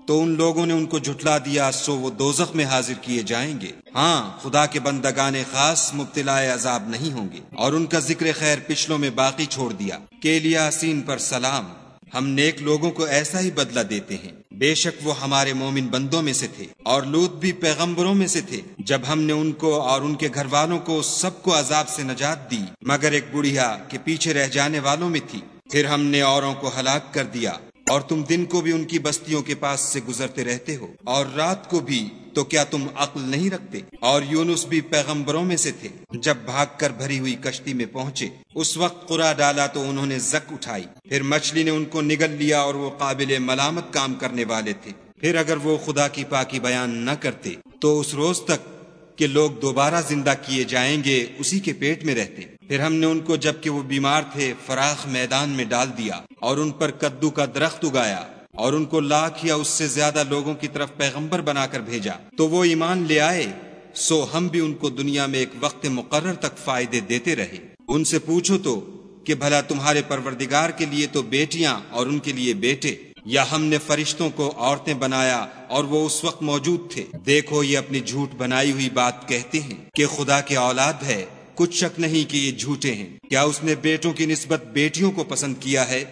تو ان لوگوں نے ان کو جھٹلا دیا، سو وہ دوزخ میں حاضر کیے جائیں گے۔ ہاں، خدا کے بندگان خاص مبتلا عذاب نہیں ہوں گے۔ اور ان کا ذکر خیر پچھلوں میں باقی چھوڑ دیا کہ الیاسین پر سلام، ہم نیک لوگوں کو ایسا ہی بدلہ دیتے ہیں، بے شک وہ ہمارے مومن بندوں میں سے تھے۔ اور لوط بھی پیغمبروں میں سے تھے، جب ہم نے ان کو اور ان کے گھر والوں کو سب کو عذاب سے نجات دی، مگر ایک بڑھیا کہ پیچھے رہ جانے والوں میں تھی۔ پھر ہم نے اوروں کو ہلاک کر دیا، اور تم دن کو بھی ان کی بستیوں کے پاس سے گزرتے رہتے ہو، اور رات کو بھی، تو کیا تم عقل نہیں رکھتے؟ اور یونس بھی پیغمبروں میں سے تھے، جب بھاگ کر بھری ہوئی کشتی میں پہنچے، اس وقت قرع ڈالا تو انہوں نے زک اٹھائی، پھر مچھلی نے ان کو نگل لیا، اور وہ قابل ملامت کام کرنے والے تھے۔ پھر اگر وہ خدا کی پاکی بیان نہ کرتے تو اس روز تک کہ لوگ دوبارہ زندہ کیے جائیں گے اسی کے پیٹ میں رہتے۔ پھر ہم نے ان کو جبکہ وہ بیمار تھے فراخ میدان میں ڈال دیا، اور ان پر کدو کا درخت اگایا، اور ان کو لاکھ یا اس سے زیادہ لوگوں کی طرف پیغمبر بنا کر بھیجا، تو وہ ایمان لے آئے، سو ہم بھی ان کو دنیا میں ایک وقت مقرر تک فائدے دیتے رہے۔ ان سے پوچھو تو کہ بھلا تمہارے پروردگار کے لیے تو بیٹیاں اور ان کے لیے بیٹے، یا ہم نے فرشتوں کو عورتیں بنایا اور وہ اس وقت موجود تھے؟ دیکھو، یہ اپنی جھوٹ بنائی ہوئی بات کہتے ہیں کہ خدا کی اولاد ہے، کچھ شک نہیں کہ یہ جھوٹے ہیں۔ کیا اس نے بیٹوں کی نسبت بیٹیوں کو پسند کیا ہے؟